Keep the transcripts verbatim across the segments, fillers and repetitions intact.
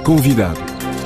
Convidado.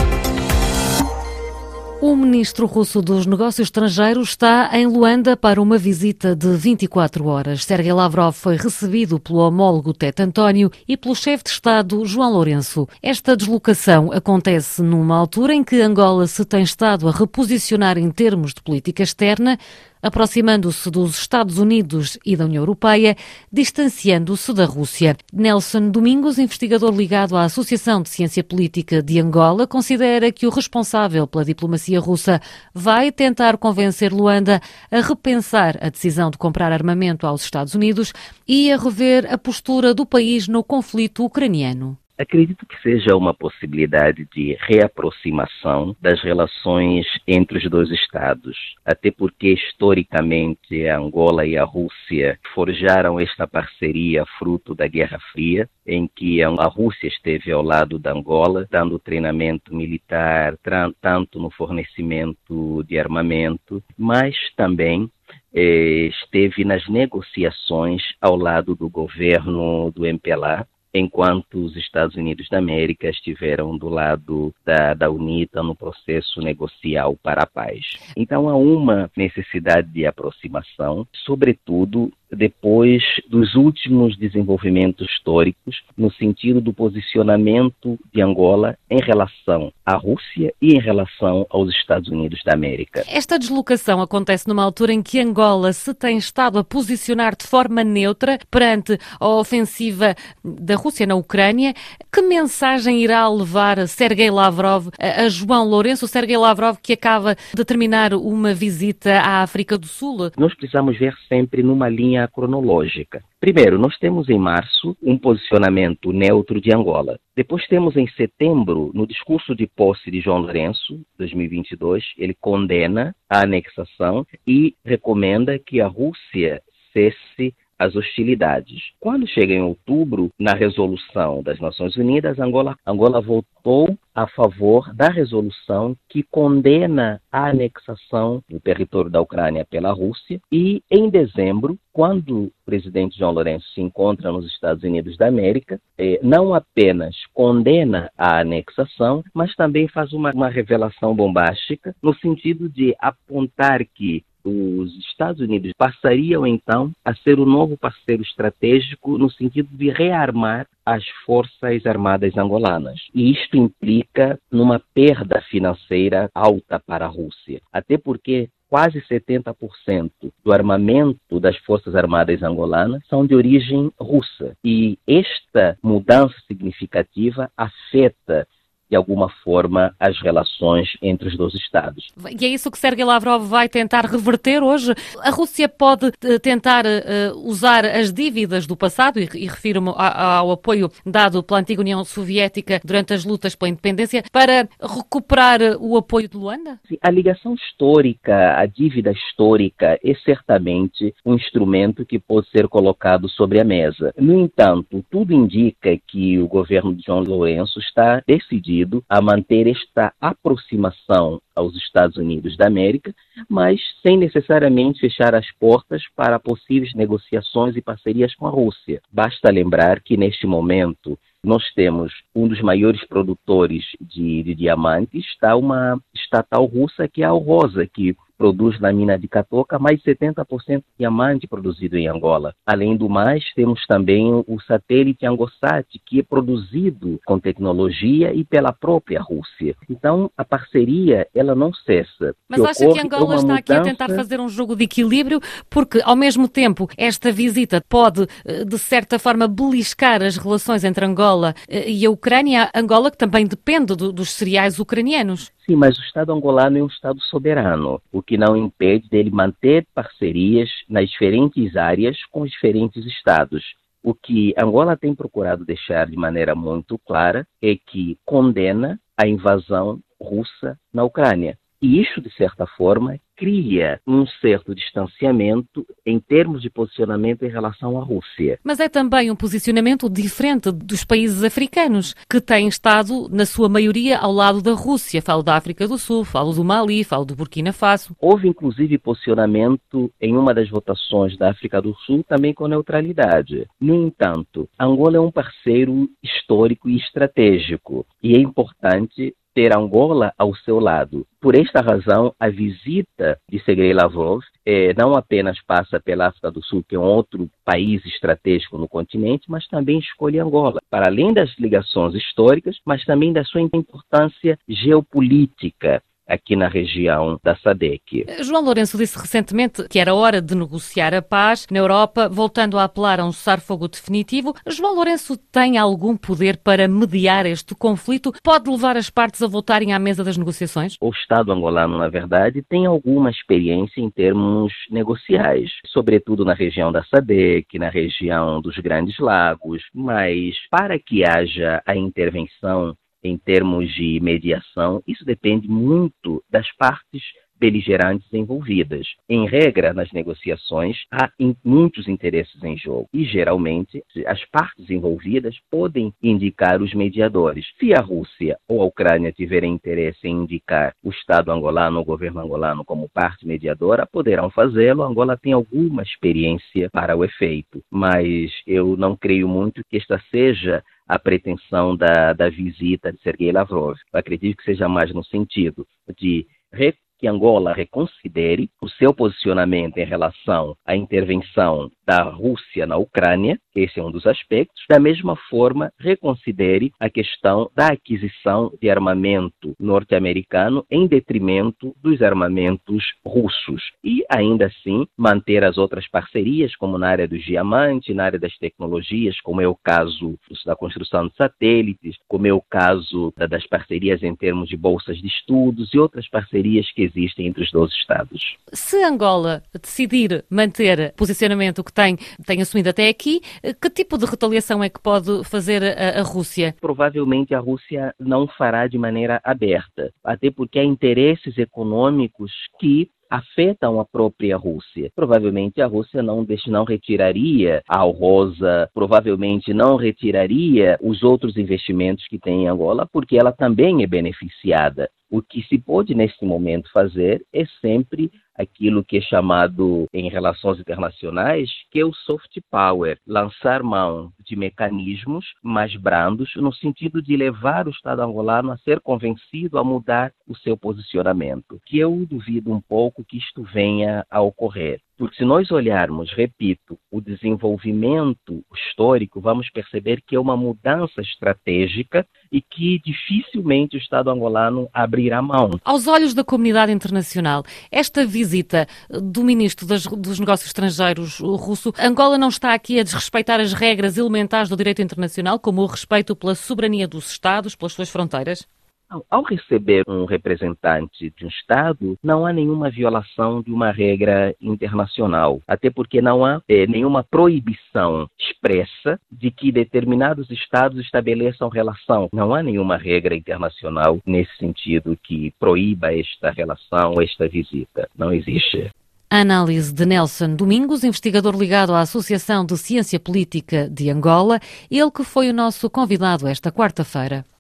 O ministro russo dos Negócios Estrangeiros está em Luanda para uma visita de vinte e quatro horas. Sergei Lavrov foi recebido pelo homólogo Tete António e pelo chefe de Estado, João Lourenço. Esta deslocação acontece numa altura em que Angola se tem estado a reposicionar em termos de política externa, aproximando-se dos Estados Unidos e da União Europeia, distanciando-se da Rússia. Nelson Domingos, investigador ligado à Associação de Ciência Política de Angola, considera que o responsável pela diplomacia russa vai tentar convencer Luanda a repensar a decisão de comprar armamento aos Estados Unidos e a rever a postura do país no conflito ucraniano. Acredito que seja uma possibilidade de reaproximação das relações entre os dois Estados, até porque historicamente a Angola e a Rússia forjaram esta parceria fruto da Guerra Fria, em que a Rússia esteve ao lado da Angola, dando treinamento militar, tanto no fornecimento de armamento, mas também eh, esteve nas negociações ao lado do governo do M P L A, enquanto os Estados Unidos da América estiveram do lado da, da UNITA no processo negocial para a paz. Então há uma necessidade de aproximação, sobretudo depois dos últimos desenvolvimentos históricos, no sentido do posicionamento de Angola em relação à Rússia e em relação aos Estados Unidos da América. Esta deslocação acontece numa altura em que Angola se tem estado a posicionar de forma neutra perante a ofensiva da Rússia na Ucrânia. Que mensagem irá levar Sergei Lavrov a João Lourenço, Sergei Lavrov que acaba de terminar uma visita à África do Sul? Nós precisamos ver sempre numa linha cronológica. Primeiro, nós temos em março um posicionamento neutro de Angola. Depois temos em setembro, no discurso de posse de João Lourenço, dois mil e vinte e dois, ele condena a anexação e recomenda que a Rússia cesse as hostilidades. Quando chega em outubro, na resolução das Nações Unidas, Angola, Angola votou a favor da resolução que condena a anexação do território da Ucrânia pela Rússia e, em dezembro, quando o presidente João Lourenço se encontra nos Estados Unidos da América, eh, não apenas condena a anexação, mas também faz uma, uma revelação bombástica no sentido de apontar que os Estados Unidos passariam, então, a ser o novo parceiro estratégico no sentido de rearmar as forças armadas angolanas. E isto implica numa perda financeira alta para a Rússia. Até porque quase setenta por cento do armamento das Forças Armadas angolanas são de origem russa. E esta mudança significativa afeta de alguma forma, as relações entre os dois Estados. E é isso que Sergei Lavrov vai tentar reverter hoje? A Rússia pode uh, tentar uh, usar as dívidas do passado, e, e refiro-me ao, ao apoio dado pela antiga União Soviética durante as lutas pela independência, para recuperar o apoio de Luanda? Sim, a ligação histórica, a dívida histórica é certamente um instrumento que pode ser colocado sobre a mesa. No entanto, tudo indica que o governo de João Lourenço está decidido a manter esta aproximação aos Estados Unidos da América, mas sem necessariamente fechar as portas para possíveis negociações e parcerias com a Rússia. Basta lembrar que, neste momento, nós temos um dos maiores produtores de, de diamantes, está uma estatal russa que é a Alrosa, que produz na mina de Catoca mais de setenta por cento de diamante produzido em Angola. Além do mais, temos também o satélite Angosat, que é produzido com tecnologia e pela própria Rússia. Então, a parceria, ela não cessa. Mas acha que Angola está aqui a tentar fazer um jogo de equilíbrio? Porque, ao mesmo tempo, esta visita pode, de certa forma, beliscar as relações entre Angola e a Ucrânia. Angola, que também depende do, dos cereais ucranianos. Sim, mas o Estado angolano é um Estado soberano, o que não impede dele manter parcerias nas diferentes áreas com os diferentes Estados. O que Angola tem procurado deixar de maneira muito clara é que condena a invasão russa na Ucrânia. E isso, de certa forma, cria um certo distanciamento em termos de posicionamento em relação à Rússia. Mas é também um posicionamento diferente dos países africanos, que têm estado, na sua maioria, ao lado da Rússia. Falo da África do Sul, falo do Mali, falo do Burkina Faso. Houve, inclusive, posicionamento em uma das votações da África do Sul também com neutralidade. No entanto, Angola é um parceiro histórico e estratégico, e é importante ter Angola ao seu lado. Por esta razão, a visita de Sergei Lavrov eh, não apenas passa pela África do Sul, que é um outro país estratégico no continente, mas também escolhe Angola, para além das ligações históricas, mas também da sua importância geopolítica aqui na região da S A D C. João Lourenço disse recentemente que era hora de negociar a paz na Europa, voltando a apelar a um cessar-fogo definitivo. João Lourenço tem algum poder para mediar este conflito? Pode levar as partes a voltarem à mesa das negociações? O Estado angolano, na verdade, tem alguma experiência em termos negociais, sobretudo na região da S A D C, na região dos Grandes Lagos, mas para que haja a intervenção em termos de mediação, isso depende muito das partes beligerantes envolvidas. Em regra, nas negociações, há muitos interesses em jogo e, geralmente, as partes envolvidas podem indicar os mediadores. Se a Rússia ou a Ucrânia tiverem interesse em indicar o Estado angolano ou o governo angolano como parte mediadora, poderão fazê-lo. Angola tem alguma experiência para o efeito, mas eu não creio muito que esta seja a pretensão da, da visita de Sergei Lavrov. Eu acredito que seja mais no sentido de re, que Angola reconsidere o seu posicionamento em relação à intervenção da Rússia na Ucrânia, esse é um dos aspectos. Da mesma forma, reconsidere a questão da aquisição de armamento norte-americano em detrimento dos armamentos russos. E, ainda assim, manter as outras parcerias, como na área dos diamantes, na área das tecnologias, como é o caso da construção de satélites, como é o caso das parcerias em termos de bolsas de estudos e outras parcerias que existem entre os dois Estados. Se Angola decidir manter o posicionamento que tem, tem assumido até aqui, que tipo de retaliação é que pode fazer a, a Rússia? Provavelmente a Rússia não fará de maneira aberta, até porque há interesses econômicos que afetam a própria Rússia. Provavelmente a Rússia não, não retiraria a Alrosa, provavelmente não retiraria os outros investimentos que tem em Angola, porque ela também é beneficiada. O que se pode, nesse momento, fazer é sempre aquilo que é chamado, em relações internacionais, que é o soft power, lançar mão de mecanismos mais brandos, no sentido de levar o Estado angolano a ser convencido a mudar o seu posicionamento. Que eu duvido um pouco que isto venha a ocorrer. Porque se nós olharmos, repito, o desenvolvimento histórico, vamos perceber que é uma mudança estratégica e que dificilmente o Estado angolano abrirá mão. Aos olhos da comunidade internacional, esta visita do ministro das, dos Negócios Estrangeiros russo, Angola não está aqui a desrespeitar as regras elementares do direito internacional, como o respeito pela soberania dos Estados, pelas suas fronteiras? Ao receber um representante de um Estado, não há nenhuma violação de uma regra internacional, até porque não há é, nenhuma proibição expressa de que determinados Estados estabeleçam relação. Não há nenhuma regra internacional nesse sentido que proíba esta relação, esta visita. Não existe. A análise de Nelson Domingos, investigador ligado à Associação de Ciência Política de Angola, ele que foi o nosso convidado esta quarta-feira.